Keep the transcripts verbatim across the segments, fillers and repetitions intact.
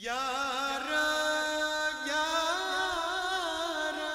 यारा यारा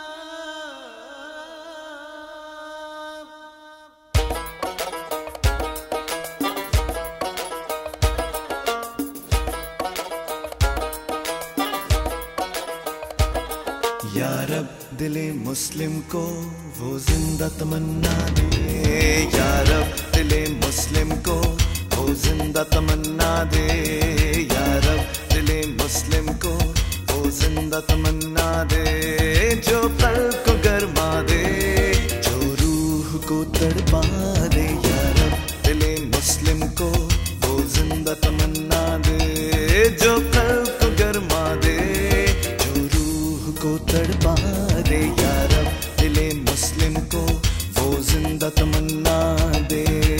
या रब दिले मुस्लिम को वो जिंदा तमन्ना दे। या रब दिले मुस्लिम को वो जिंदा तमन्ना दे। या रब दिले मुस्लिम को वो जिंदा तमन्ना दे। जो कल्ब को गरमा दे, जो रूह को तड़पा दे। या रब दिले मुस्लिम को वो जिंदा तमन्ना दे। जो कल्ब को गरमा दे, जो रूह को तड़पा दे। या रब दिले मुस्लिम को वो जिंदा तमन्ना दे।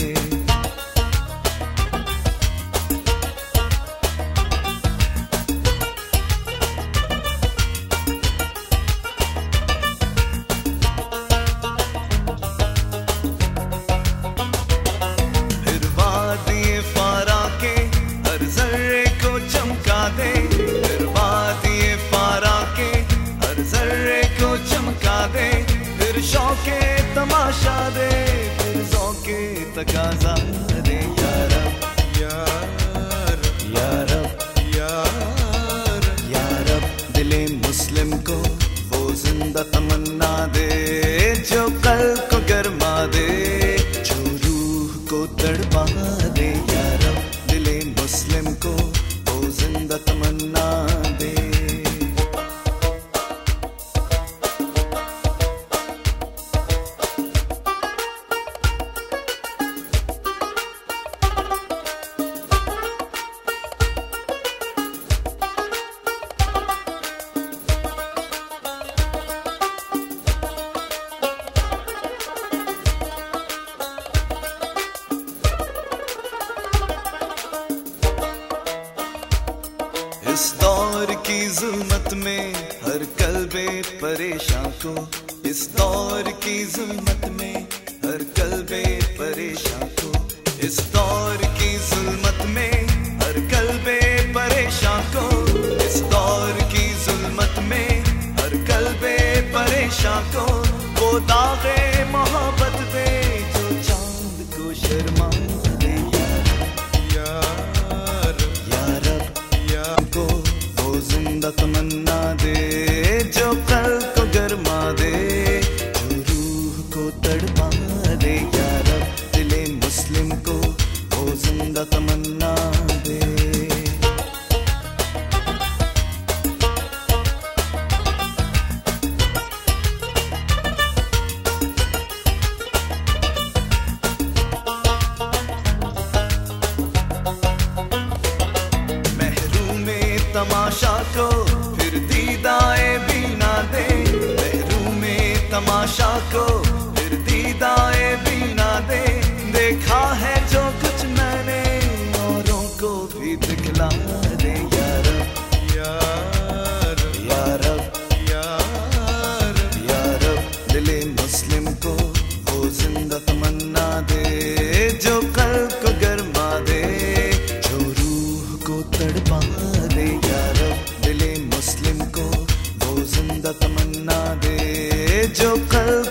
फिर शौके तमाशा दे, फिर ज़ौके तकाज़ा दे। या रब या रब या रब या रब या रब दिले मुस्लिम को वो जिंदा तमन्ना दे। जो कल्ब को गरमा दे, जो रूह को तड़पा दे। या रब दिले मुस्लिम को वो जिंदा तमन्ना दे। इस दौर की जुल्मत में हर कल्बे परेशान को, इस दौर की जुल्मत में हर कल्बे परेशान को, इस दौर की जुल्मत में हर कल्बे परेशान को, इस दौर की जुल्मत में हर कल्बे परेशान को वो दागे मोहब्बत दे, जो चांद को शर्मा दे। या जिंदा तमन्ना दे, जो कल्ब को गरमा दे, जो रूह को तड़पा दे। या रब दिले मुस्लिम को वो जिंदा तमन्ना दे। तमाशा को फिर दीदाए बीना दे, महरूमे तमाशा को फिर दीदाए बीना दे। देखा है जो कुछ मैंने औरों को भी दिखला दे। या रब या रब या रब या रब या रब दिले मुस्लिम को वो जिंदा तमन्ना दे। जो कल्ब को गरमा दे, जो रूह को तड़पा दे। या रब दिले मुस्लिम को वो जिंदा तमन्ना दे। जो कल्ब